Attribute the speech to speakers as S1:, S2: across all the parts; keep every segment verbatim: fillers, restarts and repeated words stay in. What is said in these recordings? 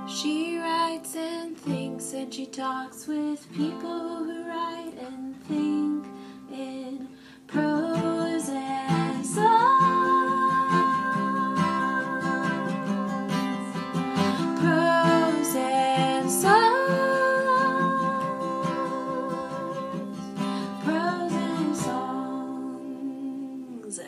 S1: She writes and thinks, and she talks with people who write and think in prose and songs. Prose and songs. Prose and songs.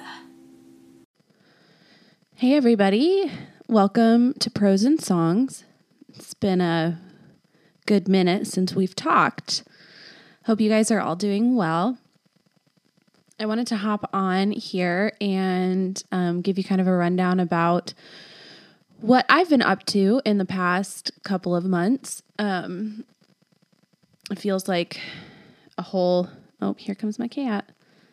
S2: Hey everybody, welcome to Prose and Songs. It's been a good minute since we've talked. Hope you guys are all doing well. I wanted to hop on here and um, give you kind of a rundown about what I've been up to in the past couple of months. Um, it feels like a whole, oh, here comes my cat.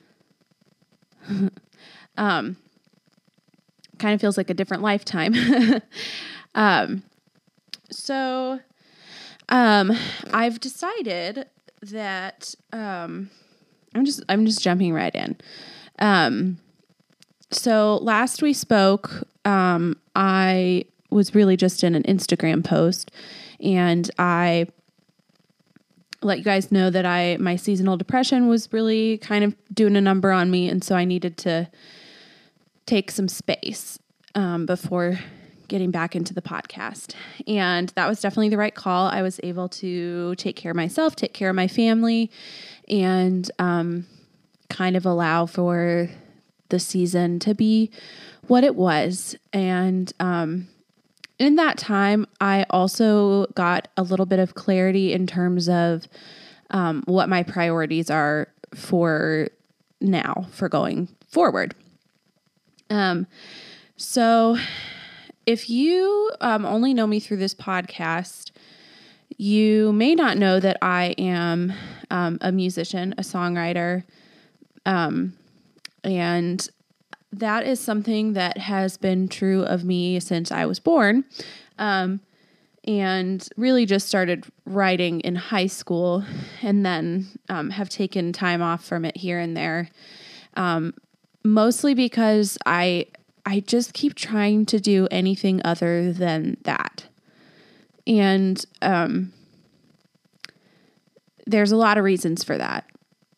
S2: um, kind of feels like a different lifetime. um, so, um, I've decided that, um, I'm just, I'm just jumping right in. Um, so last we spoke, um, I was really just in an Instagram post, and I let you guys know that I, my seasonal depression was really kind of doing a number on me. And so I needed to take some space, um, before getting back into the podcast. And that was definitely the right call. I was able to take care of myself, take care of my family, and, um, kind of allow for the season to be what it was. And, um, in that time, I also got a little bit of clarity in terms of, um, what my priorities are for now, for going forward. Um, so if you, um, only know me through this podcast, you may not know that I am, um, a musician, a songwriter. Um, and that is something that has been true of me since I was born. Um, and really just started writing in high school, and then, um, have taken time off from it here and there. Um, mostly because I, I just keep trying to do anything other than that. And, um, there's a lot of reasons for that,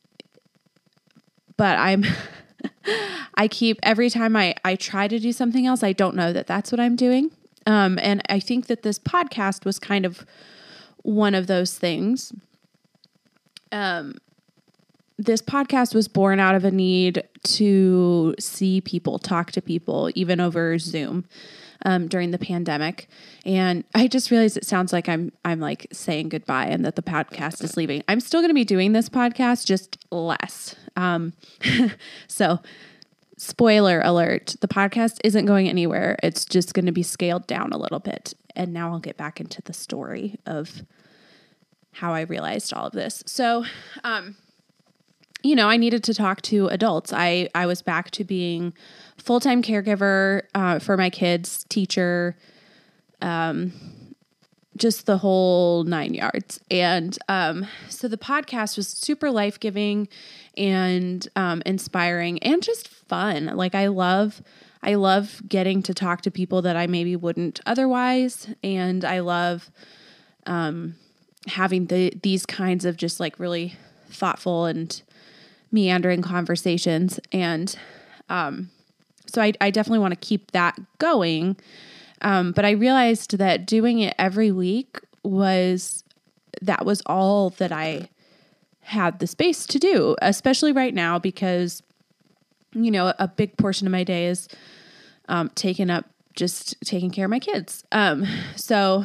S2: but I'm, I keep, every time I, I try to do something else, I don't know that that's what I'm doing. Um, and I think that this podcast was kind of one of those things. Um, This podcast was born out of a need to see people, talk to people, even over Zoom, um, during the pandemic. And I just realized it sounds like I'm, I'm like saying goodbye and that the podcast is leaving. I'm still going to be doing this podcast, just less. Um, so spoiler alert, the podcast isn't going anywhere. It's just going to be scaled down a little bit. And now I'll get back into the story of how I realized all of this. So, um, you know, I needed to talk to adults. I, I was back to being full-time caregiver uh, for my kids, teacher, um, just the whole nine yards. And um, so the podcast was super life-giving and um, inspiring and just fun. Like I love, I love getting to talk to people that I maybe wouldn't otherwise. And I love um, having the these kinds of just like really thoughtful and meandering conversations. And, um, so I, I definitely want to keep that going. Um, but I realized that doing it every week was, that was all that I had the space to do, especially right now, because, you know, a big portion of my day is, um, taken up just taking care of my kids. Um, so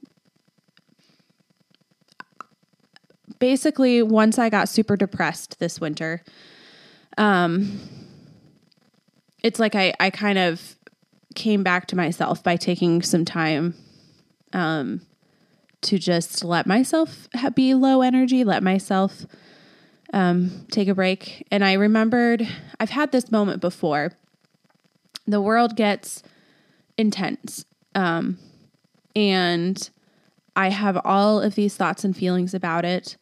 S2: basically, once I got super depressed this winter, um, it's like I, I kind of came back to myself by taking some time um, to just let myself ha- be low energy, let myself um, take a break. And I remembered, I've had this moment before. The world gets intense, um, and I have all of these thoughts and feelings about it.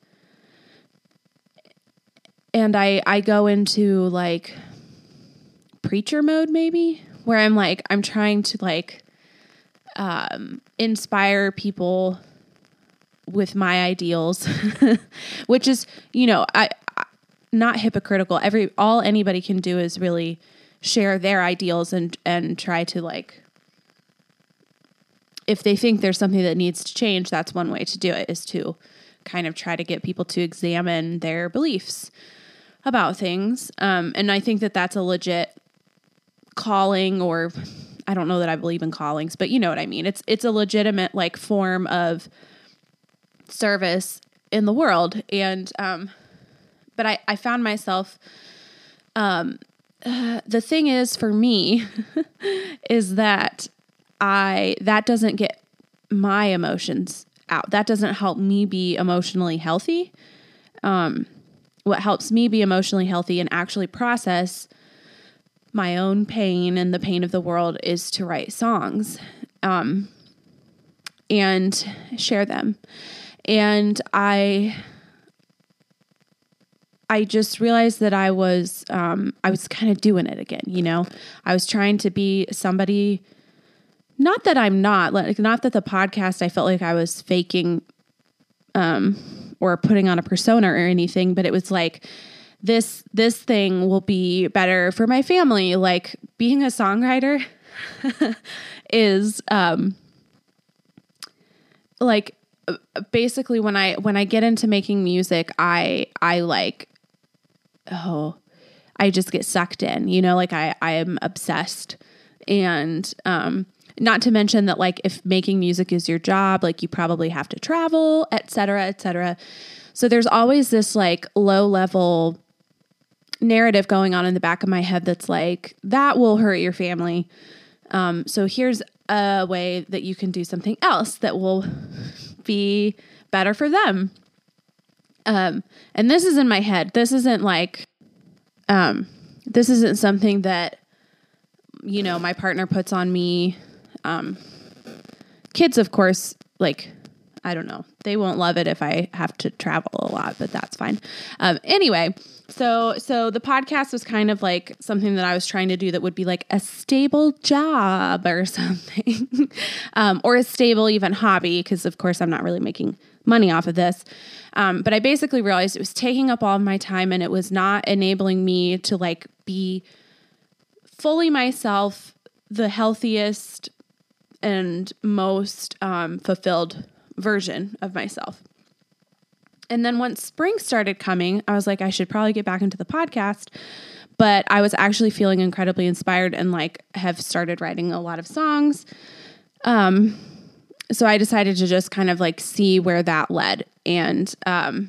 S2: And I, I go into like preacher mode, maybe, where I'm like, I'm trying to like um, inspire people with my ideals, which is, you know, I, I not hypocritical. Every, all anybody can do is really share their ideals and, and try to like, if they think there's something that needs to change, that's one way to do it, is to kind of try to get people to examine their beliefs about things. Um, and I think that that's a legit calling, or I don't know that I believe in callings, but you know what I mean? It's, it's a legitimate like form of service in the world. And, um, but I, I found myself, um, uh, the thing is for me is that I, that doesn't get my emotions out. That doesn't help me be emotionally healthy. Um, what helps me be emotionally healthy and actually process my own pain and the pain of the world is to write songs, um, and share them. And I, I just realized that I was, um, I was kind of doing it again. You know, I was trying to be somebody, not that I'm not, like, not that the podcast, I felt like I was faking, um, or putting on a persona or anything, but it was like, this, this thing will be better for my family. Like being a songwriter is, um, like, basically when I, when I get into making music, I, I like, oh, I just get sucked in, you know, like I, I am obsessed. And, um, not to mention that like if making music is your job, like you probably have to travel, et cetera, et cetera. So there's always this like low level narrative going on in the back of my head that's like, that will hurt your family. Um, so here's a way that you can do something else that will be better for them. Um, and this is in my head. This isn't like, um, this isn't something that, you know, my partner puts on me. Um, kids, of course, like, I don't know, they won't love it if I have to travel a lot, but that's fine. Um, anyway, so, so the podcast was kind of like something that I was trying to do that would be like a stable job or something, um, or a stable even hobby. Cause of course I'm not really making money off of this. Um, but I basically realized it was taking up all of my time and it was not enabling me to like be fully myself, the healthiest and most, um, fulfilled version of myself. And then once spring started coming, I was like, I should probably get back into the podcast, but I was actually feeling incredibly inspired and like have started writing a lot of songs. Um, so I decided to just kind of like see where that led. And, um,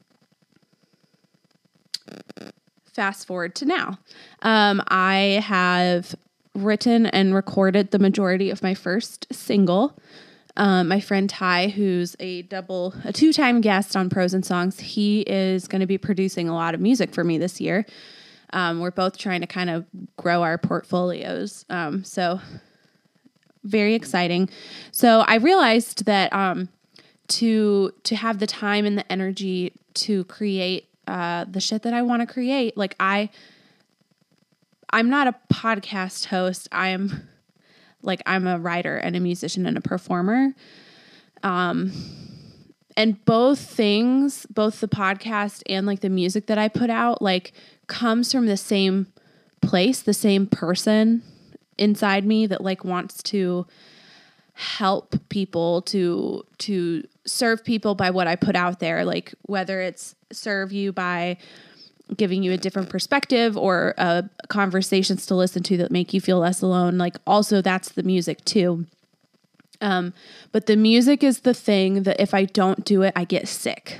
S2: fast forward to now, um, I have written and recorded the majority of my first single. Um, my friend Ty, who's a double, a two-time guest on Pros and Songs, he is going to be producing a lot of music for me this year. Um, we're both trying to kind of grow our portfolios. Um, so very exciting. So I realized that, um, to, to have the time and the energy to create, uh, the shit that I want to create, like I, I'm not a podcast host. I'm like, I'm a writer and a musician and a performer. Um, and both things, both the podcast and like the music that I put out, like comes from the same place, the same person inside me that like wants to help people, to, to serve people by what I put out there. Like whether it's serve you by giving you a different perspective or uh, conversations to listen to that make you feel less alone. Like also that's the music too. Um, but the music is the thing that if I don't do it, I get sick.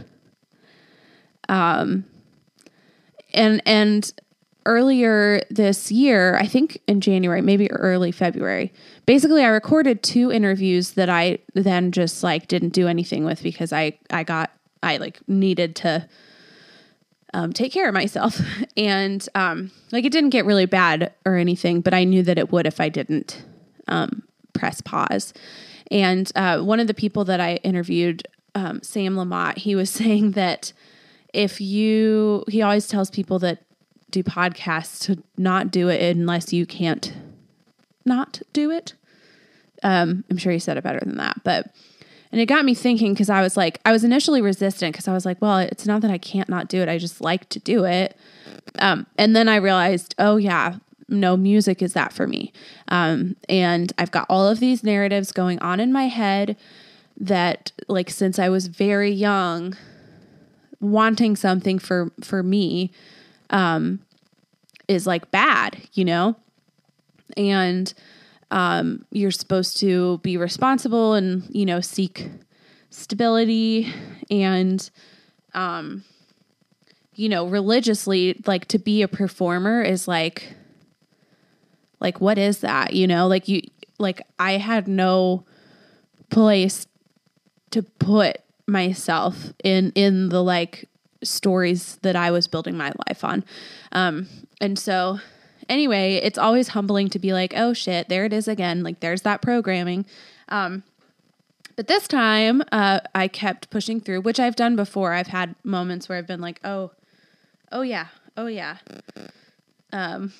S2: Um, and, and earlier this year, I think in January, maybe early February, basically I recorded two interviews that I then just like didn't do anything with because I, I got, I like needed to Um, take care of myself. And, um, like it didn't get really bad or anything, but I knew that it would if I didn't, um, press pause. And, uh, one of the people that I interviewed, um, Sam Lamott, he was saying that if you, he always tells people that do podcasts to not do it unless you can't not do it. Um, I'm sure he said it better than that, but, and it got me thinking, cause I was like, I was initially resistant cause I was like, well, it's not that I can't not do it. I just like to do it. Um, and then I realized, oh yeah, no, music is that for me. Um, and I've got all of these narratives going on in my head that, like, since I was very young, wanting something for, for me, um, is like bad, you know? And, um, you're supposed to be responsible and, you know, seek stability and, um, you know, religiously, like, to be a performer is like, like, what is that? You know, like you, like I had no place to put myself in, in the like stories that I was building my life on. Um, and so anyway, it's always humbling to be like, oh shit, there it is again. Like there's that programming. Um, but this time, uh, I kept pushing through, which I've done before. I've had moments where I've been like, oh, oh yeah, oh yeah. Um,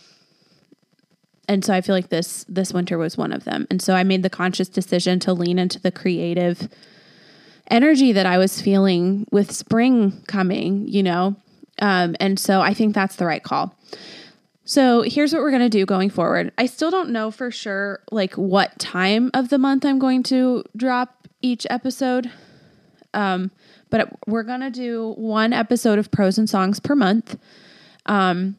S2: and so I feel like this, this winter was one of them. And so I made the conscious decision to lean into the creative energy that I was feeling with spring coming, you know? Um, and so I think that's the right call. So here's what we're going to do going forward. I still don't know for sure, like what time of the month I'm going to drop each episode. Um, but we're going to do one episode of Prose and Songs per month. Um,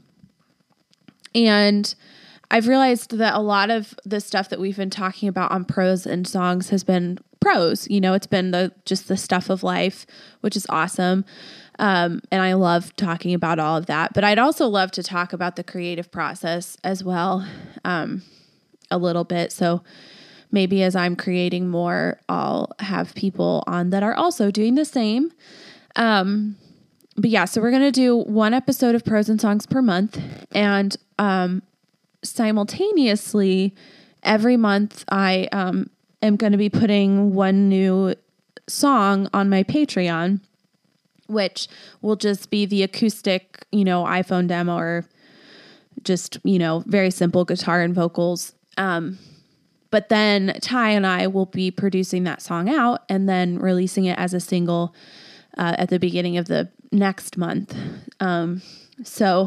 S2: and I've realized that a lot of the stuff that we've been talking about on Prose and Songs has been prose. You know, it's been the just the stuff of life, which is awesome. Um, and I love talking about all of that. But I'd also love to talk about the creative process as well, um, a little bit. So maybe as I'm creating more, I'll have people on that are also doing the same. Um, but yeah, so we're going to do one episode of Prose and Songs per month. And um, simultaneously, every month I um, am going to be putting one new song on my Patreon, which will just be the acoustic, you know, iPhone demo or just, you know, very simple guitar and vocals. Um, but then Ty and I will be producing that song out and then releasing it as a single uh, at the beginning of the next month. Um, so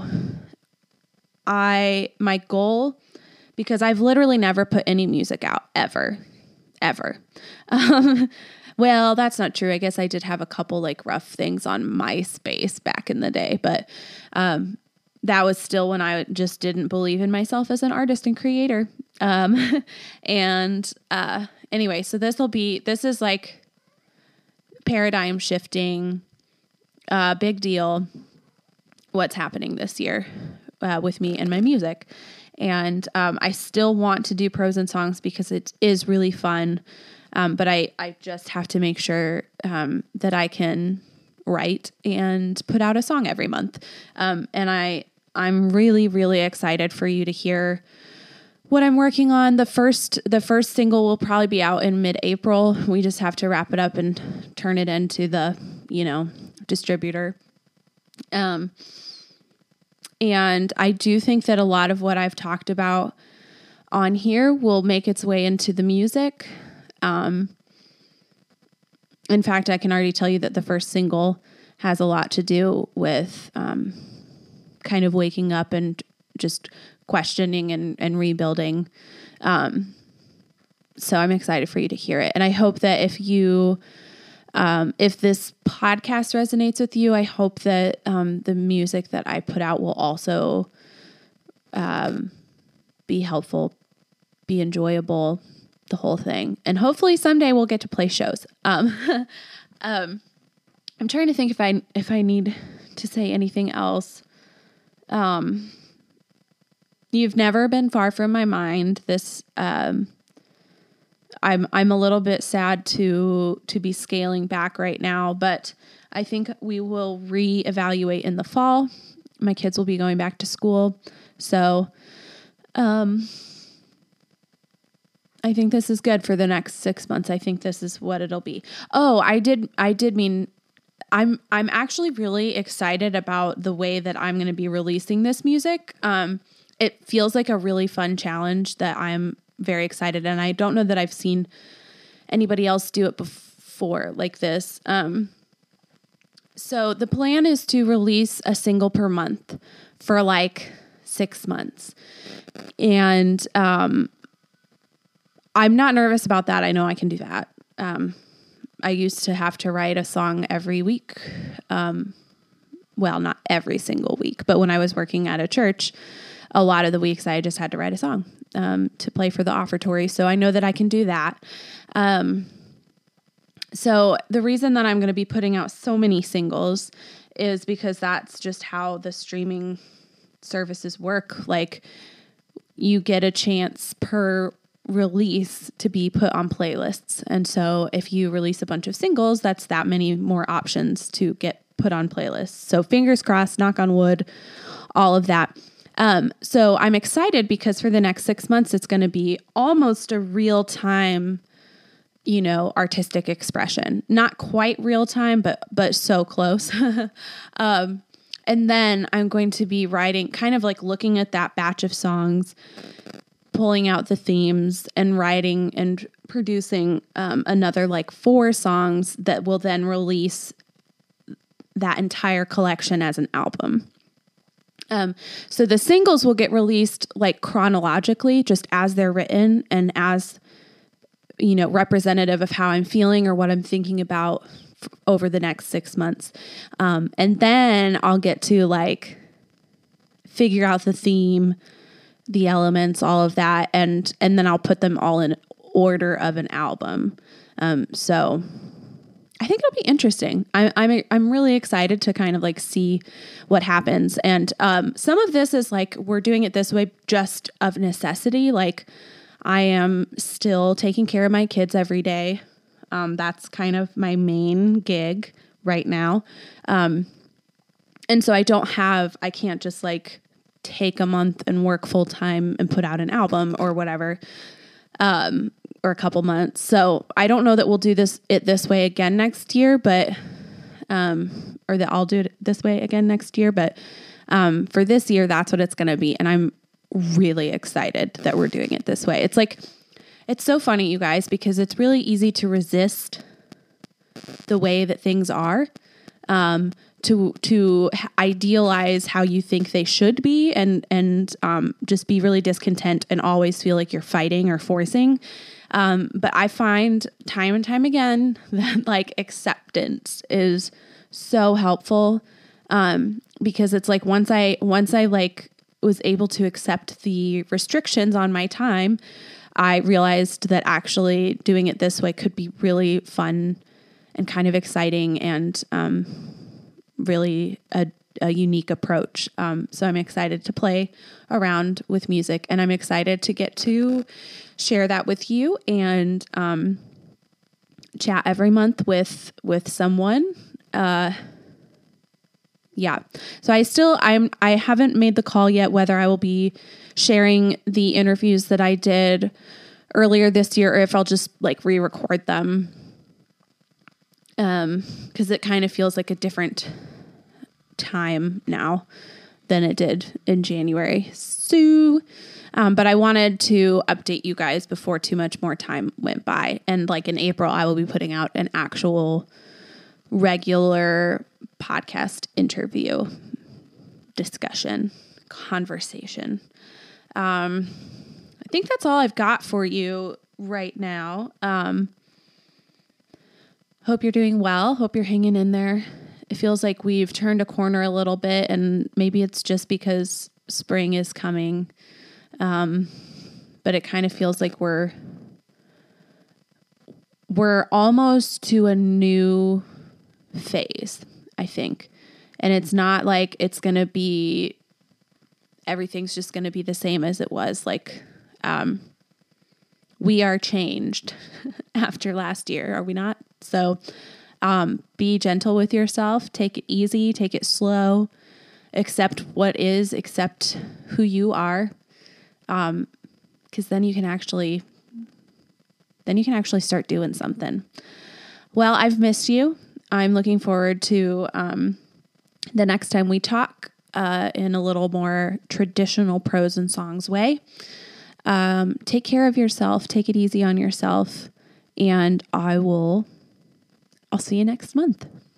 S2: I, my goal, because I've literally never put any music out ever, ever. Um, Well, that's not true. I guess I did have a couple like rough things on MySpace back in the day, but um, that was still when I just didn't believe in myself as an artist and creator. Um, and uh, anyway, so this will be, this is like paradigm shifting, uh, big deal, what's happening this year uh, with me and my music. And um, I still want to do Prose and Songs because it is really fun. Um, but I, I just have to make sure um, that I can write and put out a song every month. Um, and I, I'm really, really excited for you to hear what I'm working on. The first, the first single will probably be out in mid-April. We just have to wrap it up and turn it into the, you know, distributor. Um, and I do think that a lot of what I've talked about on here will make its way into the music. Um, in fact, I can already tell you that the first single has a lot to do with, um, kind of waking up and just questioning and, and rebuilding. Um, so I'm excited for you to hear it. And I hope that if you, um, if this podcast resonates with you, I hope that, um, the music that I put out will also, um, be helpful, be enjoyable, the whole thing. And hopefully someday we'll get to play shows. Um, um, I'm trying to think if I, if I need to say anything else. Um, you've never been far from my mind. This, um, I'm, I'm a little bit sad to, to be scaling back right now, but I think we will reevaluate in the fall. My kids will be going back to school. So, um, I think this is good for the next six months. I think this is what it'll be. Oh, I did. I did mean I'm, I'm actually really excited about the way that I'm going to be releasing this music. Um, it feels like a really fun challenge that I'm very excited. And I don't know that I've seen anybody else do it before like this. Um, so the plan is to release a single per month for like six months. And um, I'm not nervous about that. I know I can do that. Um, I used to have to write a song every week. Um, well, not every single week, but when I was working at a church, a lot of the weeks I just had to write a song um, to play for the offertory. So I know that I can do that. Um, so the reason that I'm going to be putting out so many singles is because that's just how the streaming services work. Like, you get a chance per release to be put on playlists. And so if you release a bunch of singles, that's that many more options to get put on playlists. So fingers crossed, knock on wood, all of that. Um, so I'm excited because for the next six months, it's going to be almost a real time, you know, artistic expression. Not quite real time, but, but so close. um, and then I'm going to be writing, kind of like looking at that batch of songs, pulling out the themes and writing and producing um, another like four songs that will then release that entire collection as an album. Um, so the singles will get released like chronologically, just as they're written and as, you know, representative of how I'm feeling or what I'm thinking about f- over the next six months. Um, and then I'll get to like figure out the theme, the elements, all of that. And, and then I'll put them all in order of an album. Um, so I think it'll be interesting. I'm, I'm, I'm really excited to kind of like see what happens. And, um, some of this is like, we're doing it this way just of necessity. Like, I am still taking care of my kids every day. Um, that's kind of my main gig right now. Um, and so I don't have, I can't just like take a month and work full time and put out an album or whatever, um, or a couple months. So I don't know that we'll do this, it this way again next year, but, um, or that I'll do it this way again next year. But, um, for this year, that's what it's going to be. And I'm really excited that we're doing it this way. It's like, it's so funny, you guys, because it's really easy to resist the way that things are, um, to, to idealize how you think they should be and, and, um, just be really discontent and always feel like you're fighting or forcing. Um, but I find time and time again that like acceptance is so helpful. Um, because it's like, once I, once I like was able to accept the restrictions on my time, I realized that actually doing it this way could be really fun and kind of exciting and, um, really a, a unique approach. Um, so I'm excited to play around with music, and I'm excited to get to share that with you and, um, chat every month with, with someone. Uh, yeah. So I still, I'm, I haven't made the call yet whether I will be sharing the interviews that I did earlier this year or if I'll just like re-record them. Um, cause it kind of feels like a different time now than it did in January. So, um, but I wanted to update you guys before too much more time went by. And like in April, I will be putting out an actual regular podcast interview, discussion, conversation. Um, I think that's all I've got for you right now. Um, hope you're doing well. Hope you're hanging in there. It feels like we've turned a corner a little bit, and maybe it's just because spring is coming. Um, but it kind of feels like we're, we're almost to a new phase, I think. And it's not like it's going to be, everything's just going to be the same as it was. Like, um, we are changed after last year, are we not? So, um, be gentle with yourself, take it easy, take it slow, accept what is, accept who you are. Um, cause then you can actually, then you can actually start doing something. Well, I've missed you. I'm looking forward to, um, the next time we talk, uh, in a little more traditional prose and songs way. Um, take care of yourself. Take it easy on yourself. And I will, I'll see you next month.